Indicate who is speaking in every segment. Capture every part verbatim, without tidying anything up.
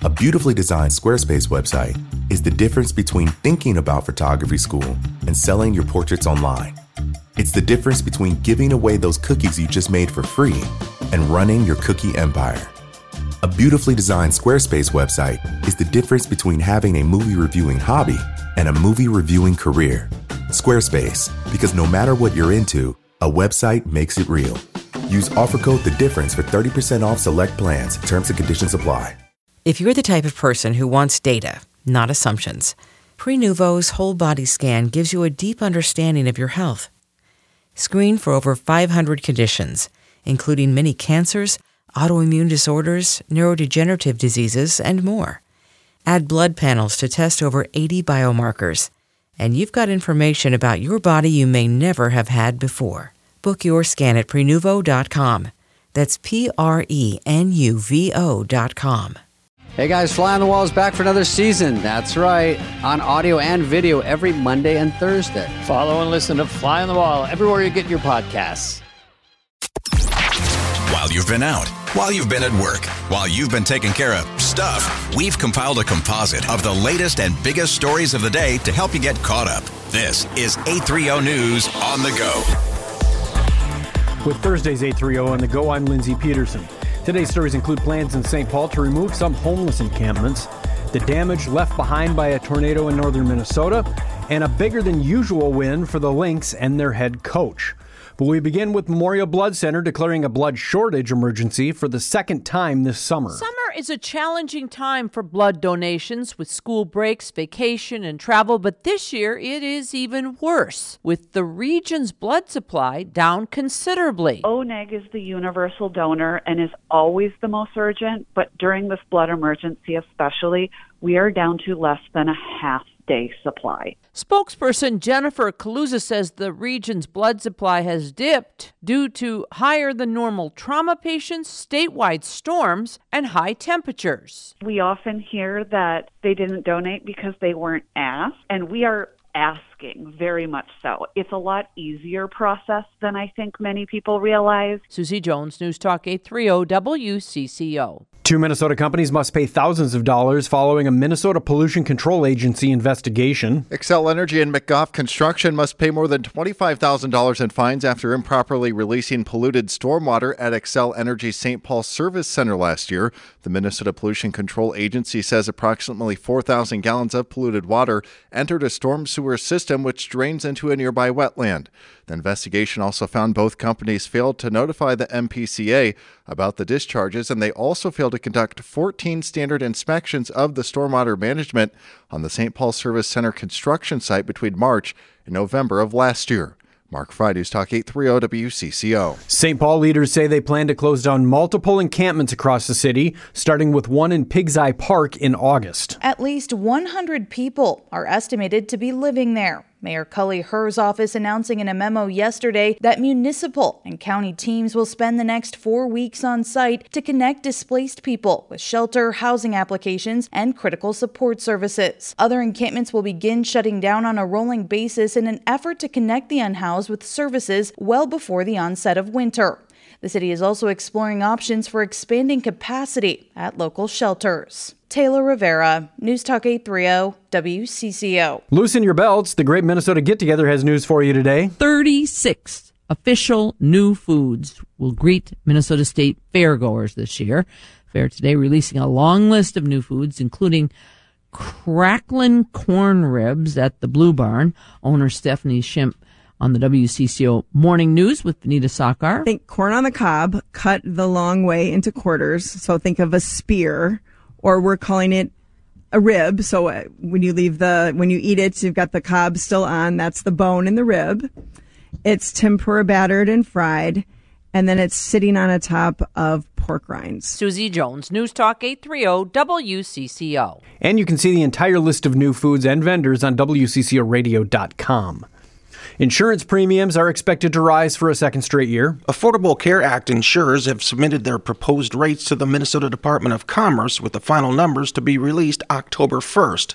Speaker 1: A beautifully designed Squarespace website is the difference between thinking about photography school and selling your portraits online. It's the difference between giving away those cookies you just made for free and running your cookie empire. A beautifully designed Squarespace website is the difference between having a movie reviewing hobby and a movie reviewing career. Squarespace, because no matter what you're into, a website makes it real. Use offer code The Difference for thirty percent off select plans. Terms and conditions apply.
Speaker 2: If you're the type of person who wants data, not assumptions, Prenuvo's whole body scan gives you a deep understanding of your health. Screen for over five hundred conditions, including many cancers, autoimmune disorders, neurodegenerative diseases, and more. Add blood panels to test over eighty biomarkers, and you've got information about your body you may never have had before. Book your scan at Prenuvo dot com. That's P R E N U V O dot com.
Speaker 3: Hey guys, Fly on the Wall is back for another season. That's right, on audio and video every Monday and Thursday.
Speaker 4: Follow and listen to Fly on the Wall everywhere you get your podcasts.
Speaker 5: While you've been out, while you've been at work, while you've been taking care of stuff, we've compiled a composite of the latest and biggest stories of the day to help you get caught up. This is eight thirty News on the Go.
Speaker 6: With Thursday's eight thirty on the Go, I'm Lindsay Peterson. Today's stories include plans in Saint Paul to remove some homeless encampments, the damage left behind by a tornado in northern Minnesota, and a bigger than usual win for the Lynx and their head coach. But we begin with Memorial Blood Center declaring a blood shortage emergency for the second time this summer.
Speaker 7: Summer is a challenging time for blood donations with school breaks, vacation, and travel, but this year it is even worse, with the region's blood supply down considerably.
Speaker 8: O N E G is the universal donor and is always the most urgent, but during this blood emergency especially, we are down to less than a half day supply.
Speaker 7: Spokesperson Jennifer Kaluza says the region's blood supply has dipped due to higher than normal trauma patients, statewide storms, and high temperatures.
Speaker 8: We often hear that they didn't donate because they weren't asked, and we are asking, very much so. It's a lot easier process than I think many people realize.
Speaker 7: Susie Jones, News Talk eight thirty W C C O.
Speaker 6: Two Minnesota companies must pay thousands of dollars following a Minnesota Pollution Control Agency investigation.
Speaker 9: Xcel Energy and McGough Construction must pay more than twenty-five thousand dollars in fines after improperly releasing polluted stormwater at Xcel Energy's Saint Paul Service Center last year. The Minnesota Pollution Control Agency says approximately four thousand gallons of polluted water entered a storm sewer system which drains into a nearby wetland. The investigation also found both companies failed to notify the M P C A about the discharges, and they also failed to conduct fourteen standard inspections of the stormwater management on the Saint Paul Service Center construction site between March and November of last year. Mark Fry, News Talk eight thirty W C C O.
Speaker 6: Saint Paul leaders say they plan to close down multiple encampments across the city, starting with one in Pig's Eye Park in August.
Speaker 10: At least one hundred people are estimated to be living there. Mayor Cully Herr's office announcing in a memo yesterday that municipal and county teams will spend the next four weeks on site to connect displaced people with shelter, housing applications, and critical support services. Other encampments will begin shutting down on a rolling basis in an effort to connect the unhoused with services well before the onset of winter. The city is also exploring options for expanding capacity at local shelters. Taylor Rivera, News Talk eight thirty W C C O.
Speaker 6: Loosen your belts. The Great Minnesota Get-Together has news for you today.
Speaker 7: thirty-six official new foods will greet Minnesota State fairgoers this year. Fair today releasing a long list of new foods, including cracklin' corn ribs at the Blue Barn. Owner Stephanie Schimpf on the W C C O Morning News with Benita Sakar.
Speaker 11: Think corn on the cob, cut the long way into quarters. So think of a spear, or we're calling it a rib. So uh, when you leave the, when you eat it, you've got the cob still on. That's the bone in the rib. It's tempura battered and fried, and then it's sitting on a top of pork rinds.
Speaker 7: Susie Jones, News Talk eight thirty W C C O.
Speaker 6: And you can see the entire list of new foods and vendors on W C C O radio dot com. Insurance premiums are expected to rise for a second straight year.
Speaker 12: Affordable Care Act insurers have submitted their proposed rates to the Minnesota Department of Commerce, with the final numbers to be released October first.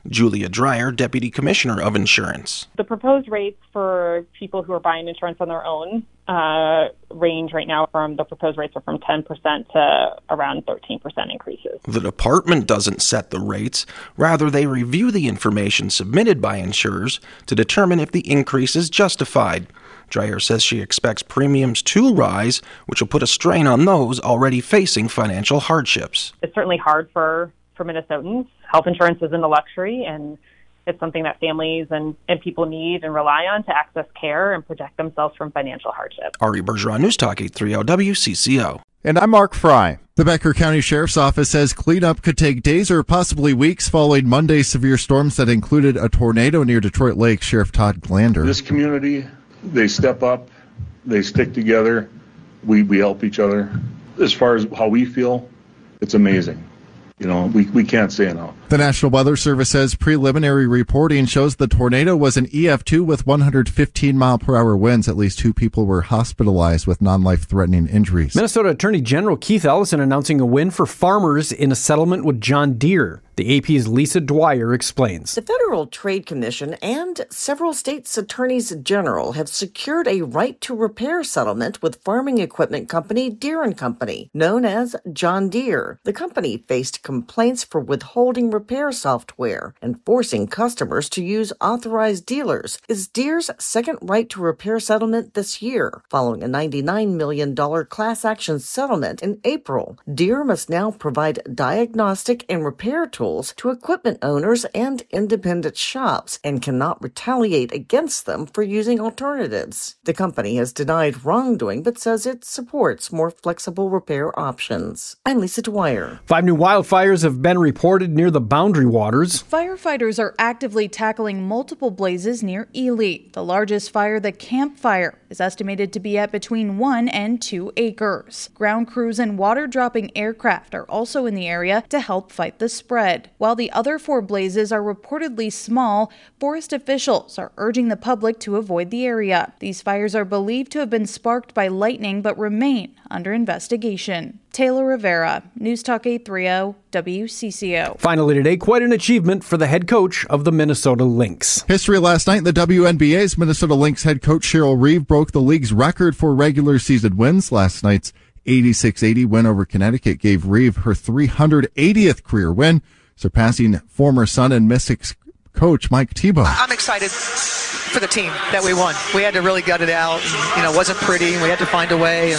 Speaker 12: Julia Dreyer, Deputy Commissioner of Insurance.
Speaker 13: The proposed rates for people who are buying insurance on their own uh, range right now from the proposed rates are from ten percent to around thirteen percent increases.
Speaker 12: The department doesn't set the rates. Rather, they review the information submitted by insurers to determine if the increase is justified. Dreyer says she expects premiums to rise, which will put a strain on those already facing financial hardships.
Speaker 13: It's certainly hard for, for Minnesotans. Health insurance isn't a luxury, and it's something that families and, and people need and rely on to access care and protect themselves from financial hardship.
Speaker 12: Ari Bergeron, News Talk eight thirty W C C O.
Speaker 9: And I'm Mark Fry. The Becker County Sheriff's Office says cleanup could take days or possibly weeks following Monday's severe storms that included a tornado near Detroit Lake. Sheriff Todd Glander.
Speaker 14: This community, they step up, they stick together, we, we help each other. As far as how we feel, it's amazing. You know, we, we can't say enough.
Speaker 9: The National Weather Service says preliminary reporting shows the tornado was an E F two with one hundred fifteen mile per hour winds. At least two people were hospitalized with non-life-threatening injuries.
Speaker 6: Minnesota Attorney General Keith Ellison announcing a win for farmers in a settlement with John Deere. The A P's Lisa Dwyer explains.
Speaker 15: The Federal Trade Commission and several states' attorneys general have secured a right to repair settlement with farming equipment company Deere and Company, known as John Deere. The company faced complaints for withholding repair software and forcing customers to use authorized dealers. Is Deere's second right to repair settlement this year, following a ninety-nine million dollars class action settlement in April. Deere must now provide diagnostic and repair tools to equipment owners and independent shops and cannot retaliate against them for using alternatives. The company has denied wrongdoing but says it supports more flexible repair options. I'm Lisa Dwyer.
Speaker 6: Five new wildfires have been reported near the Boundary Waters.
Speaker 10: Firefighters are actively tackling multiple blazes near Ely. The largest fire, the Camp Fire, is estimated to be at between one and two acres. Ground crews and water-dropping aircraft are also in the area to help fight the spread. While the other four blazes are reportedly small, forest officials are urging the public to avoid the area. These fires are believed to have been sparked by lightning but remain under investigation. Taylor Rivera, News Talk eight thirty W C C O.
Speaker 6: Finally today, quite an achievement for the head coach of the Minnesota Lynx.
Speaker 9: History last night, the W N B A's Minnesota Lynx head coach Cheryl Reeve broke the league's record for regular season wins. Last night's eighty-six eighty win over Connecticut gave Reeve her three hundred eightieth career win, surpassing former Sun and Mystics coach Mike Tebow.
Speaker 16: I'm excited for the team that we won. We had to really gut it out. And, you know, it wasn't pretty. We had to find a way. And,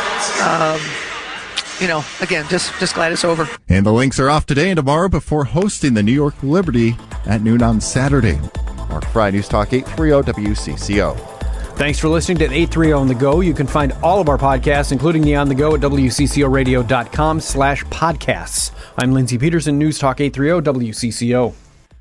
Speaker 16: um, you know, again, just, just glad it's over.
Speaker 9: And the Lynx are off today and tomorrow before hosting the New York Liberty at noon on Saturday. Mark Fry, News Talk eight thirty W C C O.
Speaker 6: Thanks for listening to eight thirty On The Go. You can find all of our podcasts, including the On The Go, at W C C O radio dot com slash podcasts. I'm Lindsey Peterson, News Talk eight thirty W C C O.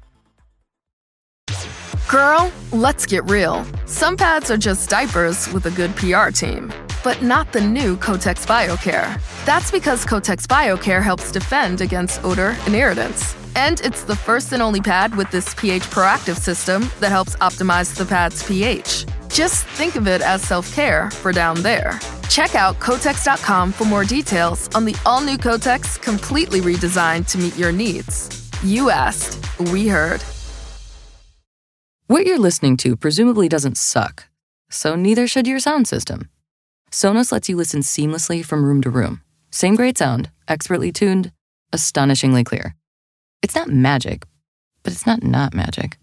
Speaker 17: Girl, let's get real. Some pads are just diapers with a good P R team, but not the new Kotex BioCare. That's because Kotex BioCare helps defend against odor and irritants. And it's the first and only pad with this pH proactive system that helps optimize the pad's pH. Just think of it as self-care for down there. Check out Kotex dot com for more details on the all-new Kotex, completely redesigned to meet your needs. You asked, we heard.
Speaker 18: What you're listening to presumably doesn't suck, so neither should your sound system. Sonos lets you listen seamlessly from room to room. Same great sound, expertly tuned, astonishingly clear. It's not magic, but it's not not magic.